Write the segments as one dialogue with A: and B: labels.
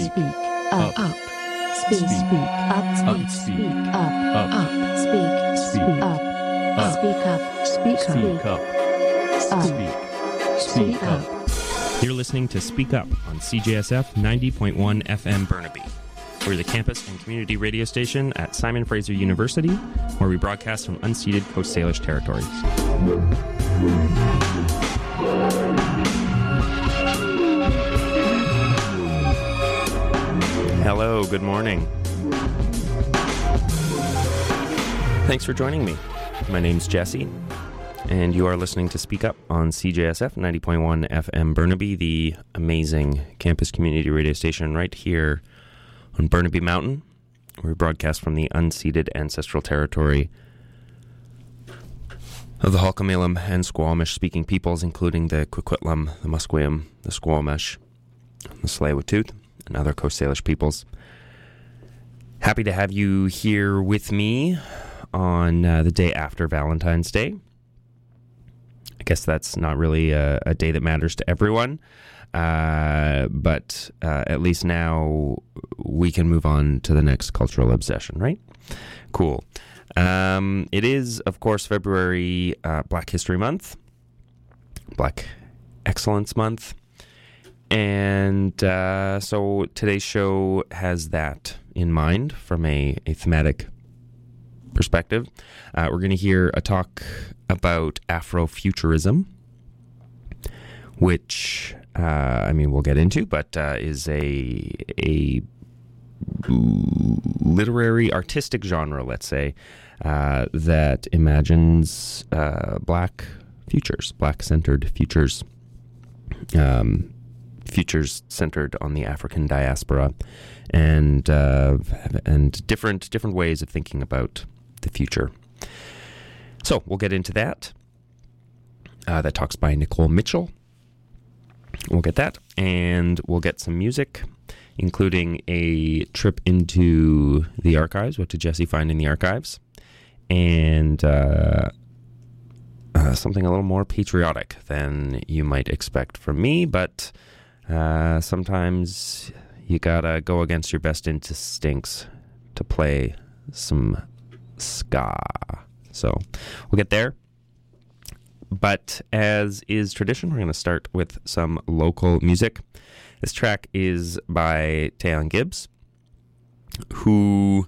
A: speak, up, speak, up, speak, up, speak, up, speak up.
B: You're listening to Speak Up on CJSF 90.1 FM Burnaby. We're the campus and community radio station at Simon Fraser University, where we broadcast from unceded Coast Salish territories. Hello, good morning. Thanks for joining me. My name's Jesse, and you are listening to Speak Up on CJSF 90.1 FM Burnaby, the amazing campus community radio station right here on Burnaby Mountain. We broadcast from the unceded ancestral territory of the Halkomelem and Squamish-speaking peoples, including the Coquitlam, the Musqueam, the Squamish, the Tsleil-Waututh, and other Coast Salish peoples. Happy to have you here with me on the day after Valentine's Day. I guess that's not really a day that matters to everyone, but at least now we can move on to the next cultural obsession, right? Cool. It is, of course, February, Black History Month, Black Excellence Month, and so today's show has that in mind from a thematic perspective. We're going to hear a talk about Afrofuturism, which, we'll get into, but is a literary, artistic genre, let's say, that imagines black futures, black-centered futures, futures centered on the African diaspora, and different ways of thinking about the future. So we'll get into that. That talk's by Nicole Mitchell. We'll get that, and we'll get some music, including a trip into the archives. What did Jesse find in the archives? And something a little more patriotic than you might expect from me, but sometimes you gotta go against your best instincts to play some ska. So we'll get there. But as is tradition, we're going to start with some local music. This track is by Tayon Gibbs, who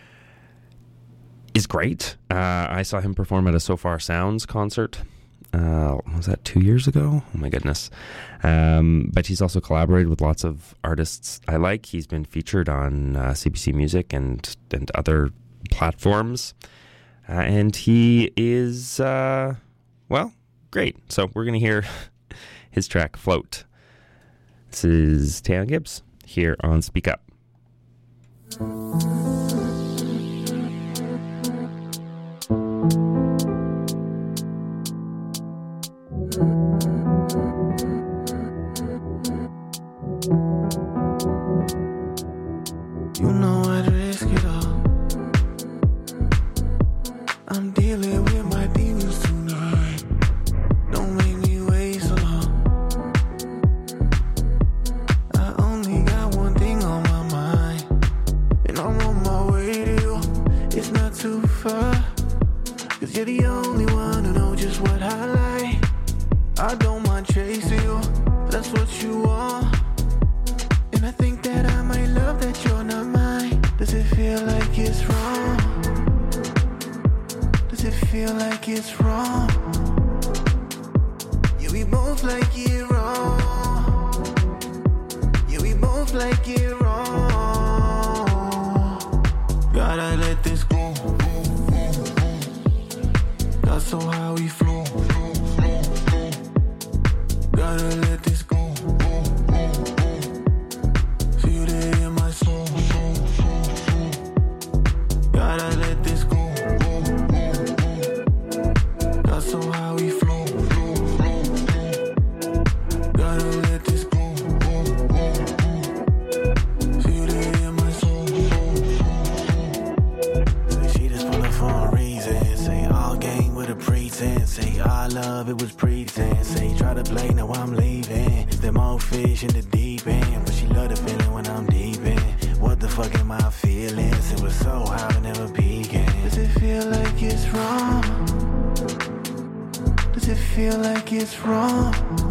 B: is great. I saw him perform at a So Far Sounds concert. Was that 2 years ago? Oh my goodness. But he's also collaborated with lots of artists I like. He's been featured on CBC Music and other platforms. And he is, great. So we're going to hear his track, Float. This is Tayon Gibbs here on Speak Up.
C: You know I'd risk it all. I'm dealing with my demons tonight. Don't make me wait so long. I only got one thing on my mind, and I'm on my way to you. It's not too far, 'cause you're the only one who knows just what I like. I don't mind chasing you, that's what you want. And I think that I might love that you're not mine. Does it feel like it's wrong? Does it feel like it's wrong? Yeah, we both like it wrong. Yeah, we both like it wrong. Gotta let this go. Got so high we flow. Gotta let this go. Feel it in my soul. Gotta let this go. Got so high we flow. Gotta let this go. Feel it in my soul. Say she just pull up for a reason. Say all game with a pretense. Say our love, it was pretense. Say try to play, now I'm leaving. Them old fish in the deep end, but she love the feeling when I'm deep fucking my feelings. It was so high, but never began. Does it feel like it's wrong? Does it feel like it's wrong?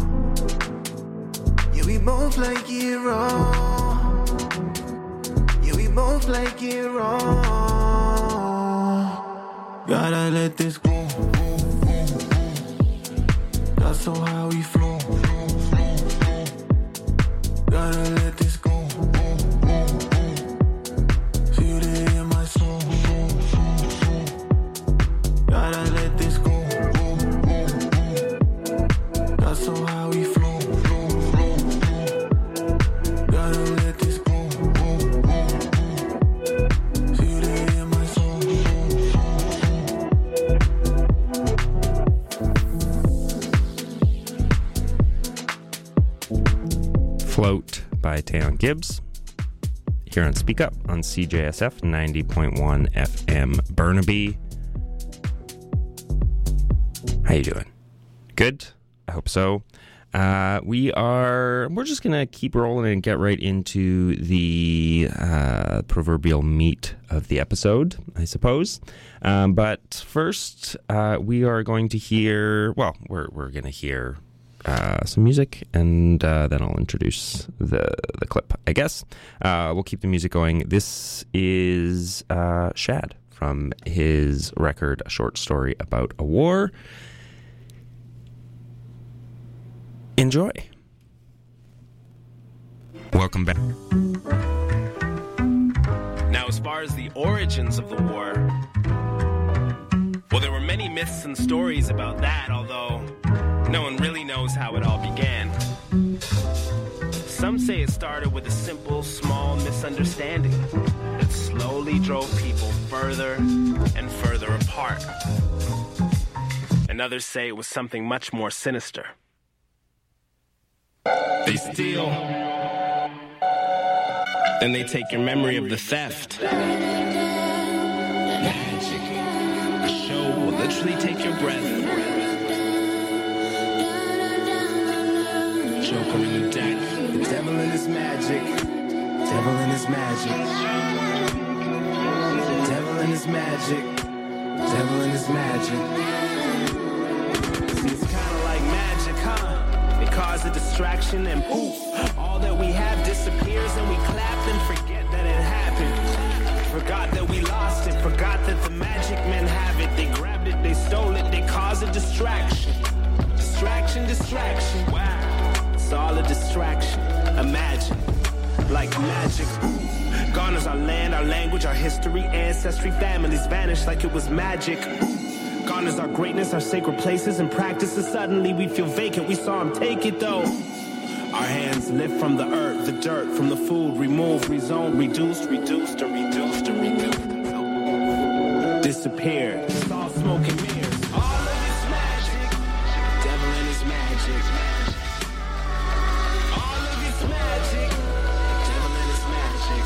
C: Yeah, we both like it wrong. Yeah, we both like it wrong. Gotta let this go. That's so how we flow. Gotta let this go. Feel it in my soul. Gotta let this go. That's so how we flow. Gotta let this go. Feel it in my soul.
B: Float by Tayon Gibbs here on Speak Up on CJSF 90.1 FM Burnaby. How you doing? Good? I hope so. We're just gonna keep rolling and get right into the proverbial meat of the episode, I suppose. But first, we are going to hear, we're gonna hear some music, and then I'll introduce the clip, I guess. We'll keep the music going. This is Shad from his record, A Short Story About a War. Enjoy. Welcome back.
D: Now, as far as the origins of the war, well, there were many myths and stories about that, although no one really knows how it all began. Some say it started with a simple, small misunderstanding that slowly drove people further and further apart. And others say it was something much more sinister. They steal, then they take your memory of the theft. Magic. A show will literally take your breath. Joker in the deck. The devil in his magic. Devil in his magic. Devil in his magic. Devil in his magic. See, it's kinda like magic, huh? It caused a distraction and poof, all that we have disappears and we clap and forget that it happened. Forgot that we lost it, forgot that the magic men have it. They grabbed it, they stole it, they caused a distraction. Distraction, wow. It's all a distraction, imagine, like magic. Gone is our land, our language, our history, ancestry, families vanished like it was magic. Gone is our greatness, our sacred places and practices. Suddenly we feel vacant, we saw him take it though. Our hands lift from the earth, the dirt, from the food, removed, rezoned, reduced. Disappeared. It's all smoke and mirrors. All of it's magic. Devil and his magic. All of it's magic. Devil and his magic.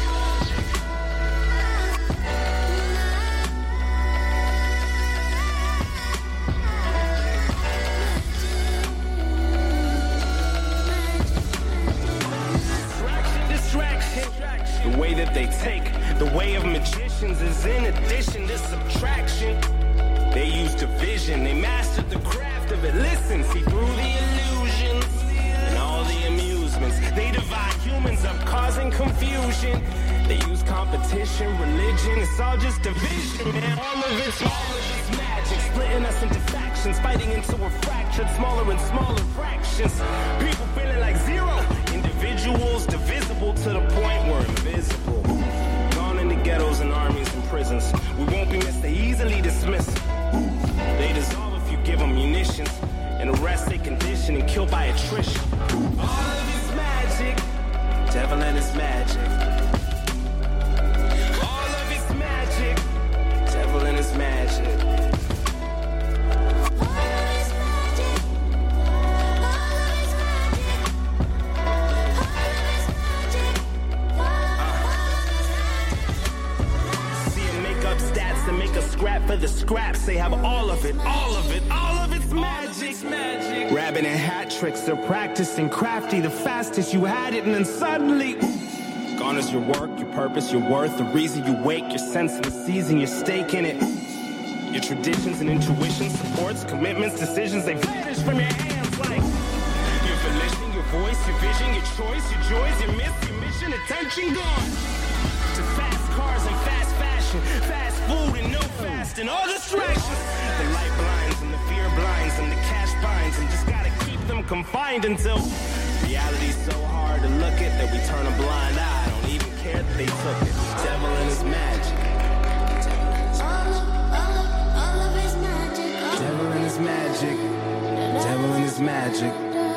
D: Distraction. The way that they take, the way of magicians is in addition to subtraction. They used division, they mastered the craft of it. Listen, see through the illusions and all the amusements. They divide humans up, causing confusion. They use competition, religion, it's all just division, man. All of it's magic, splitting us into factions, fighting until we're fractured, smaller and smaller fractions. People feeling like zero, individuals divisible to the point we're invisible. Gone in the ghettos and armies and prisons. We won't be missed, they easily dismiss. They dissolve if you give them munitions, and arrest they condition and kill by attrition. All of it's magic, devil and his magic. All of it's magic, devil and his magic. Scrap for the scraps, they have all of it, all of it, all of it's magic. Rabbit and hat tricks, they're practicing crafty, the fastest you had it, and then suddenly, honors your work, your purpose, your worth, the reason you wake, your sense of the season, your stake in it. Your traditions and intuitions, supports, commitments, decisions, they vanish from your hands like your volition, your voice, your vision, your choice, your joys, your myth, your mission, attention gone. To fast cars and fast fashion, fast food and no fast, and all distractions. The light blinds and the fear blinds and the cash binds, and just gotta keep them confined until reality's so hard to look at that we turn a blind eye. Don't even care that they took it. Devil and his magic. Devil and his magic. Devil and his magic.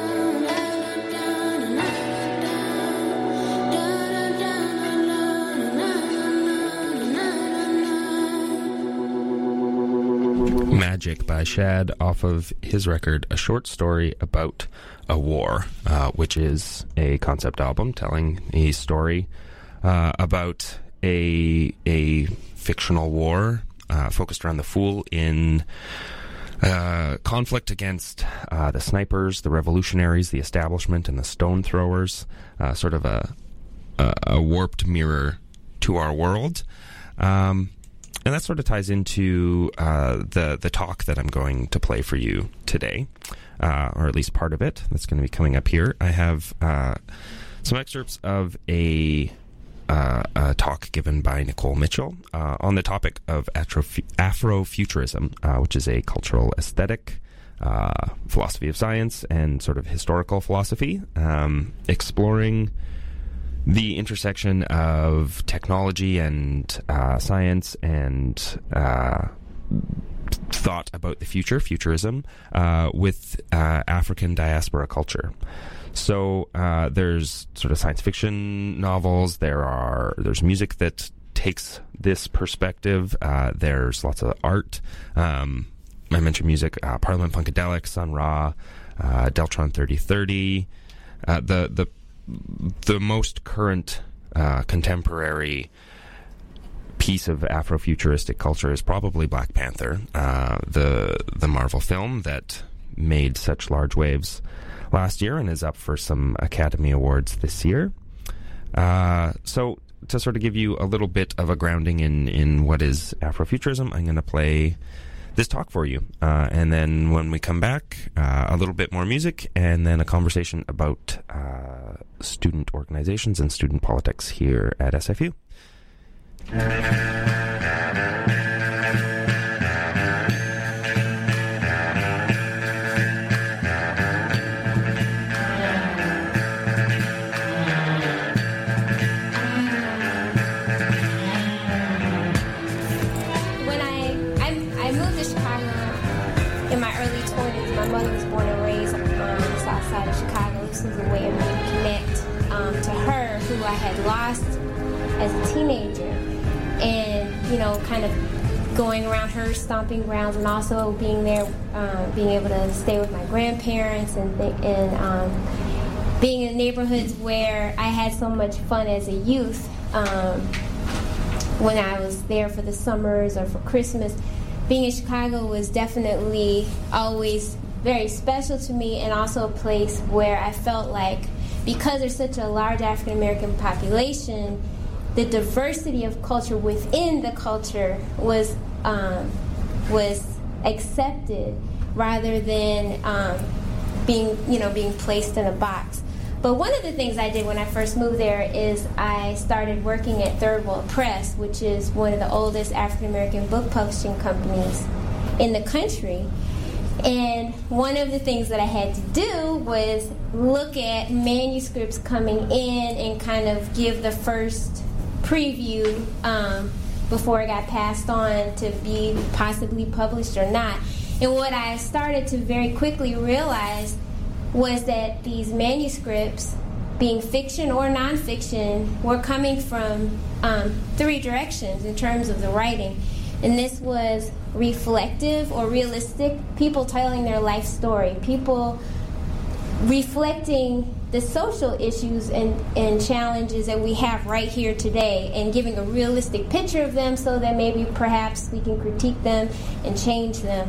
B: Magic by Shad off of his record A Short Story About a War, which is a concept album telling a story about a fictional war focused around the Fool in conflict against the snipers, the revolutionaries, the establishment, and the stone throwers, sort of a warped mirror to our world. And that sort of ties into the talk that I'm going to play for you today, or at least part of it that's going to be coming up here. I have some excerpts of a talk given by Nicole Mitchell on the topic of Afrofuturism, which is a cultural aesthetic, philosophy of science, and sort of historical philosophy, exploring the intersection of technology and science and thought about the future, futurism, with African diaspora culture. So there's sort of science fiction novels. There's music that takes this perspective. There's lots of art. I mentioned music: Parliament Funkadelic, Sun Ra, Deltron 3030. The most current contemporary piece of Afrofuturistic culture is probably Black Panther, the Marvel film that made such large waves last year and is up for some Academy Awards this year. So to sort of give you a little bit of a grounding in what is Afrofuturism, I'm going to play this talk for you. And then when we come back, a little bit more music, and then a conversation about student organizations and student politics here at SFU.
E: I had lost as a teenager, and kind of going around her stomping grounds, and also being there, being able to stay with my grandparents, and being in neighborhoods where I had so much fun as a youth. When I was there for the summers or for Christmas, being in Chicago was definitely always very special to me, and also a place where I felt like, because there's such a large African American population, the diversity of culture within the culture was accepted rather than being placed in a box. But one of the things I did when I first moved there is I started working at Third World Press, which is one of the oldest African American book publishing companies in the country. And one of the things that I had to do was look at manuscripts coming in and kind of give the first preview before it got passed on to be possibly published or not. And what I started to very quickly realize was that these manuscripts, being fiction or nonfiction, were coming from three directions in terms of the writing. And this was reflective or realistic, people telling their life story, people reflecting the social issues and challenges that we have right here today, and giving a realistic picture of them so that maybe perhaps we can critique them and change them.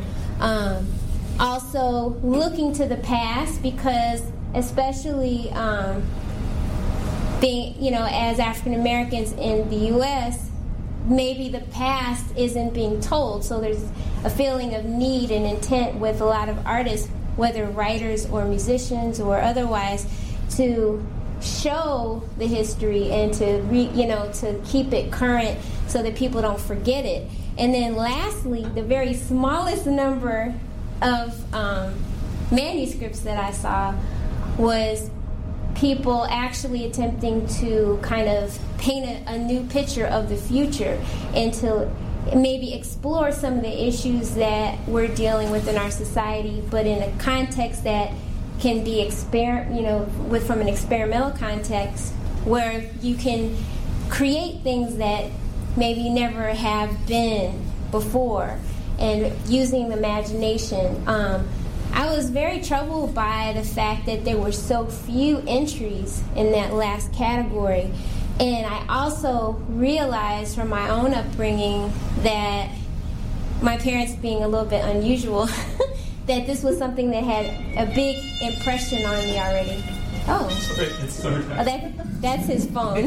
E: Also looking to the past, because especially being, as African Americans in the U.S., maybe the past isn't being told. So there's a feeling of need and intent with a lot of artists, whether writers or musicians or otherwise, to show the history and to to keep it current so that people don't forget it. And then lastly, the very smallest number of manuscripts that I saw was people actually attempting to kind of paint a new picture of the future and to maybe explore some of the issues that we're dealing with in our society, but in a context that can be from an experimental context where you can create things that maybe never have been before, and using the imagination. I was very troubled by the fact that there were so few entries in that last category. And I also realized from my own upbringing that my parents being a little bit unusual, that this was something that had a big impression on me already. Oh, that's his phone.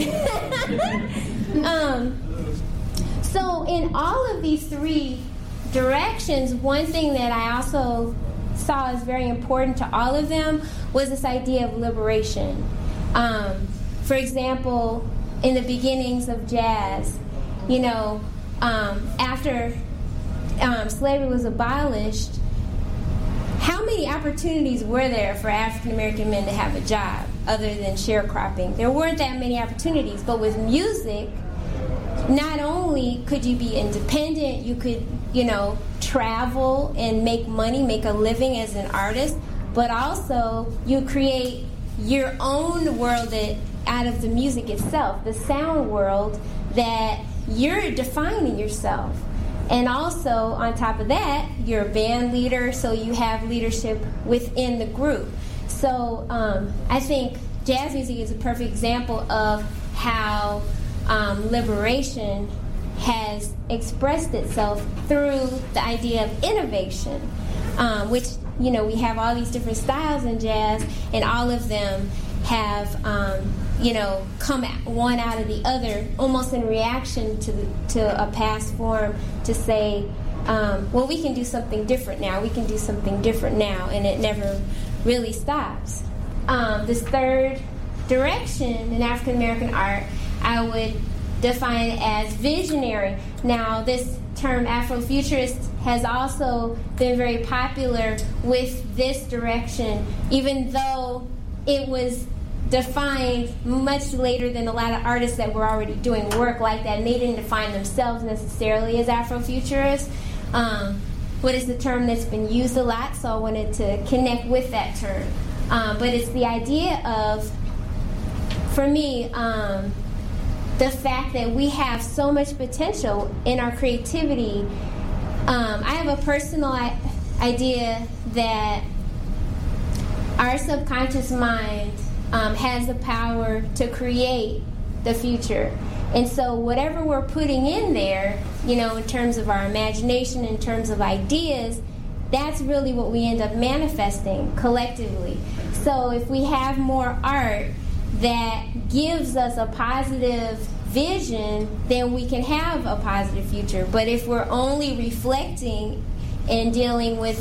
E: So in all of these three directions, one thing that I also saw as very important to all of them was this idea of liberation. For example, in the beginnings of jazz, after slavery was abolished, how many opportunities were there for African American men to have a job other than sharecropping? There weren't that many opportunities, but with music, not only could you be independent, you could, travel and make money, make a living as an artist, but also you create your own world out of the music itself, the sound world that you're defining yourself. And also, on top of that, you're a band leader, so you have leadership within the group. So I think jazz music is a perfect example of how liberation has expressed itself through the idea of innovation, which, we have all these different styles in jazz, and all of them have, come one out of the other, almost in reaction to a past form, to say, well, we can do something different now, and it never really stops. This third direction in African American art, I would define it as visionary. Now, this term Afrofuturist has also been very popular with this direction, even though it was defined much later than a lot of artists that were already doing work like that, and they didn't define themselves necessarily as Afrofuturists. But it's the term that's been used a lot, so I wanted to connect with that term. But it's the idea of, for me, the fact that we have so much potential in our creativity. I have a personal idea that our subconscious mind has the power to create the future. And so whatever we're putting in there, in terms of our imagination, in terms of ideas, that's really what we end up manifesting collectively. So if we have more art that gives us a positive vision, then we can have a positive future. But if we're only reflecting and dealing with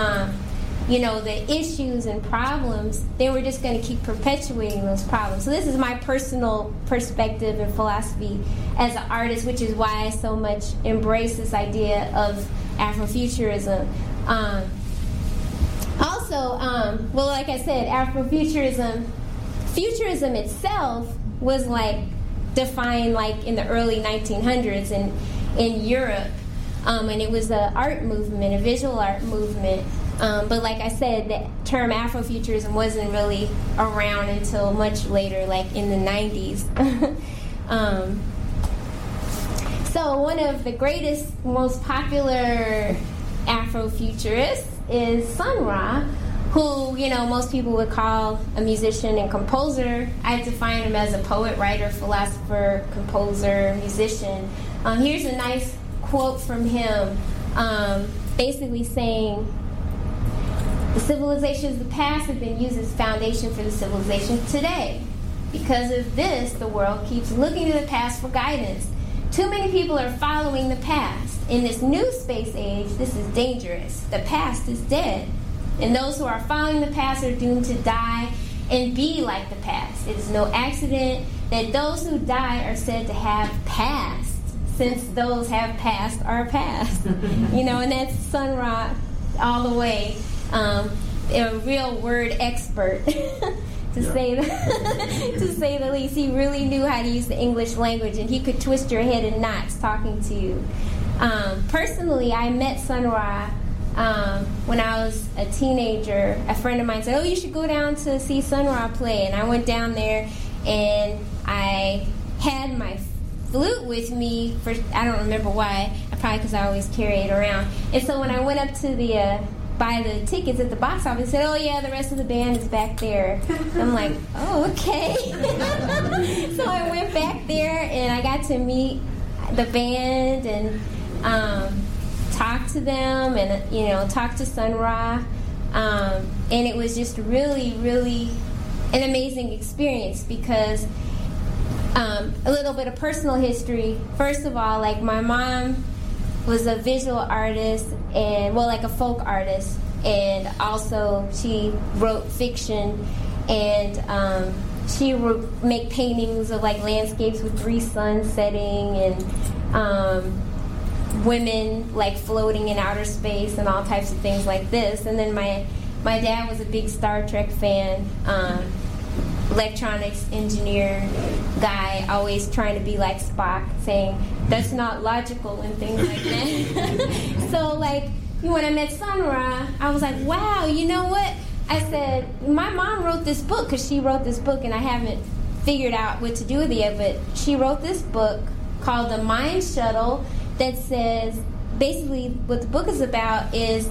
E: the issues and problems, then we're just going to keep perpetuating those problems. So this is my personal perspective and philosophy as an artist, which is why I so much embrace this idea of Afrofuturism. Well, like I said, futurism itself was defined in the early 1900s in Europe, and it was an art movement, a visual art movement. But like I said, the term Afrofuturism wasn't really around until much later, in the 90s. So one of the greatest, most popular Afrofuturists is Sun Ra, who, most people would call a musician and composer. I define him as a poet, writer, philosopher, composer, musician. Here's a nice quote from him, basically saying, "The civilizations of the past have been used as foundation for the civilization today. Because of this, the world keeps looking to the past for guidance. Too many people are following the past. In this new space age, this is dangerous. The past is dead. And those who are following the past are doomed to die and be like the past. It is no accident that those who die are said to have passed, since those have passed are past. And that's Sun Ra all the way. A real word expert. To say the least. He really knew how to use the English language, and he could twist your head in knots talking to you. Personally, I met Sun Ra when I was a teenager. A friend of mine said, "Oh, you should go down to see Sun Ra play." And I went down there, and I had my flute with me for, I don't remember why, probably because I always carry it around. And so when I went up to buy the tickets at the box office, said, "Oh yeah, the rest of the band is back there." I'm like, "Oh, okay." So I went back there, and I got to meet the band and talk to them, and talk to Sun Ra, and it was just really, really an amazing experience because a little bit of personal history. First of all, like, my mom was a visual artist and, like a folk artist, and also she wrote fiction, and she would make paintings of like landscapes with 3 suns setting, and women like floating in outer space and all types of things like this. And then my dad was a big Star Trek fan, electronics engineer guy, always trying to be like Spock, saying that's not logical and things like that. So like when I met Sun Ra, I was like, wow, you know what? I said, my mom wrote this book, because she wrote this book, and I haven't figured out what to do with it yet, but she wrote this book called The Mind Shuttle that says, basically what the book is about is,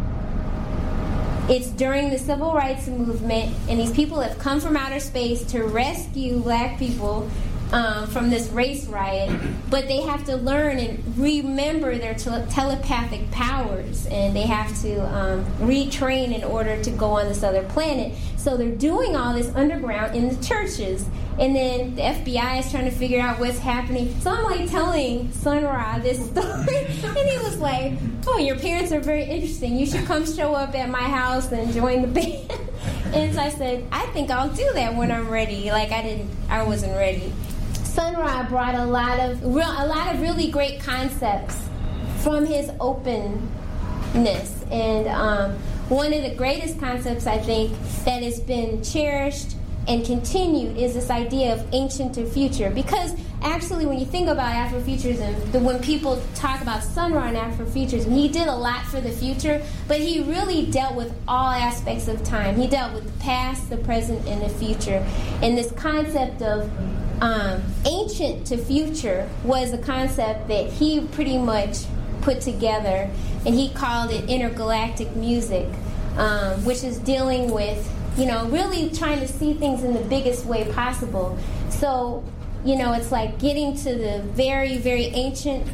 E: it's during the civil rights movement, and these people have come from outer space to rescue black people from this race riot, but they have to learn and remember their telepathic powers, and they have to retrain in order to go on this other planet. So they're doing all this underground in the churches, and then the FBI is trying to figure out what's happening. So I'm like telling Sun Ra this story, and he was like, "Oh, your parents are very interesting. You should come show up at my house and join the band." And so I said, "I think I'll do that when I'm ready." Like I wasn't ready. Sun Ra brought a lot of really great concepts from his openness, and one of the greatest concepts I think that has been cherished and continued is this idea of ancient to future. Because actually, when you think about Afrofuturism, when people talk about Sun Ra and Afrofuturism, he did a lot for the future, but he really dealt with all aspects of time. He dealt with the past, the present, and the future. And this concept of ancient to future was a concept that he pretty much put together, and he called it intergalactic music, which is dealing with, really trying to see things in the biggest way possible. So, it's like getting to the very, very ancient,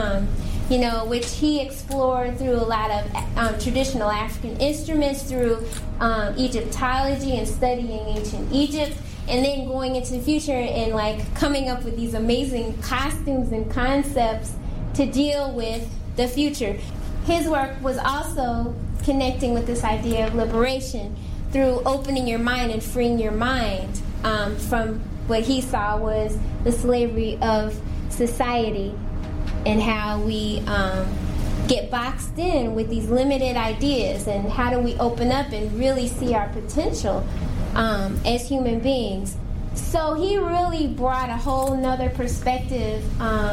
E: which he explored through a lot of traditional African instruments, through Egyptology and studying ancient Egypt, and then going into the future and like coming up with these amazing costumes and concepts to deal with the future. His work was also connecting with this idea of liberation through opening your mind and freeing your mind from what he saw was the slavery of society, and how we get boxed in with these limited ideas, and how do we open up and really see our potential as human beings. So he really brought a whole nother perspective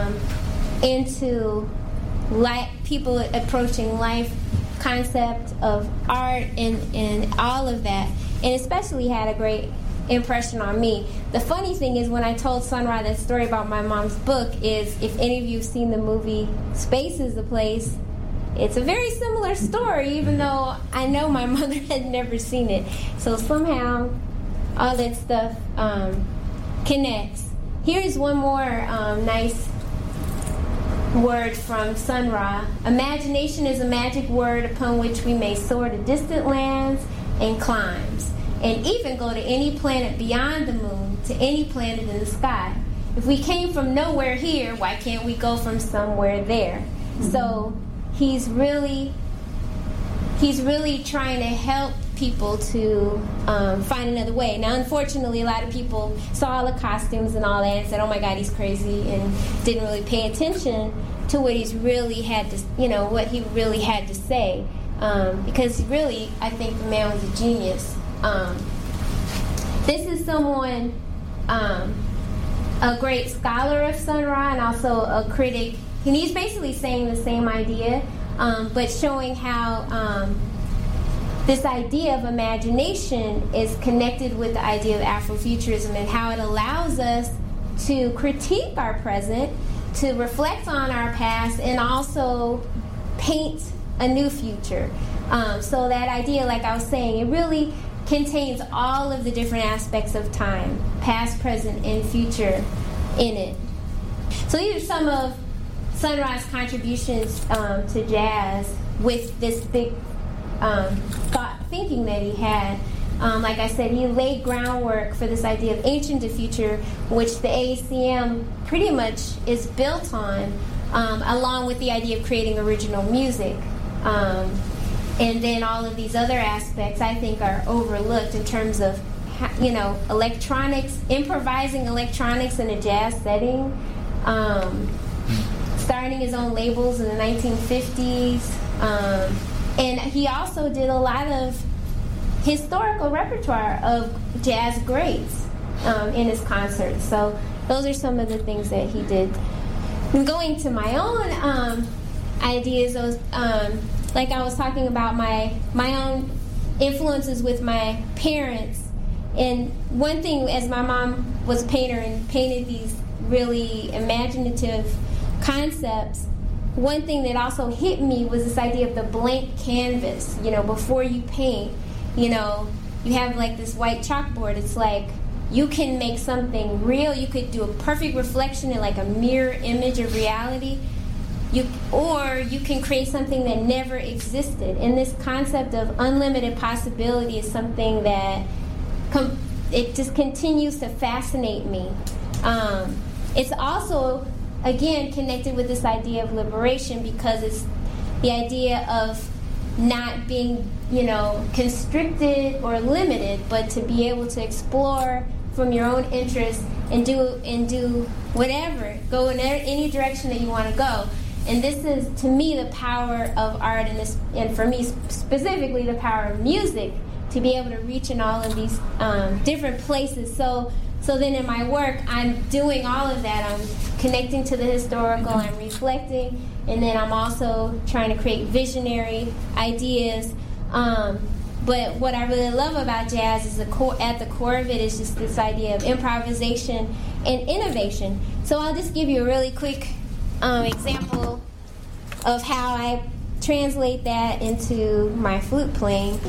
E: into people approaching life, concept of art, and all of that, and especially had a great impression on me. The funny thing is, when I told Sun Ra that story about my mom's book, is if any of you have seen the movie Space is the Place, it's a very similar story, even though I know my mother had never seen it. So somehow all that stuff connects. Here's one more nice word from Sun Ra. Imagination is a magic word upon which we may soar to distant lands and climes. and even go to any planet beyond the moon, to any planet in the sky. If we came from nowhere here, why can't we go from somewhere there? So he's really trying to help people to find another way. Now, unfortunately, a lot of people saw all the costumes and all that and said, "Oh my God, he's crazy," and didn't really pay attention to what he's really had to, what he really had to say. Because really, I think the man was a genius. This is someone, a great scholar of Sun Ra and also a critic. And he's basically saying the same idea, but showing how this idea of imagination is connected with the idea of Afrofuturism and how it allows us to critique our present, to reflect on our past, and also paint a new future. So that idea, like I was saying, it really contains all of the different aspects of time, past, present, and future in it. So these are some of Sun Ra's contributions to jazz with this big thinking that he had. Like I said, he laid groundwork for this idea of ancient to future, which the AACM pretty much is built on, along with the idea of creating original music. And then all of these other aspects, I think, are overlooked in terms of, electronics, improvising electronics in a jazz setting, starting his own labels in the 1950s. And he also did a lot of historical repertoire of jazz greats in his concerts. So those are some of the things that he did. And going to my own ideas, like I was talking about my own influences with my parents. And one thing, as my mom was a painter and painted these really imaginative concepts, one thing that also hit me was this idea of the blank canvas. Before you paint, you have like this white chalkboard. It's like you can make something real. You could do a perfect reflection in like a mirror image of reality. Or you can create something that never existed. And this concept of unlimited possibility is something that it just continues to fascinate me. It's also, again, connected with this idea of liberation, because it's the idea of not being, constricted or limited, but to be able to explore from your own interest and do whatever, go in any direction that you want to go. And this is, to me, the power of art, and for me specifically, the power of music, to be able to reach in all of these different places. So then in my work, I'm doing all of that. I'm connecting to the historical, I'm reflecting, and then I'm also trying to create visionary ideas. But what I really love about jazz is at the core of it is just this idea of improvisation and innovation. So I'll just give you a really quick example of how I translate that into my flute playing.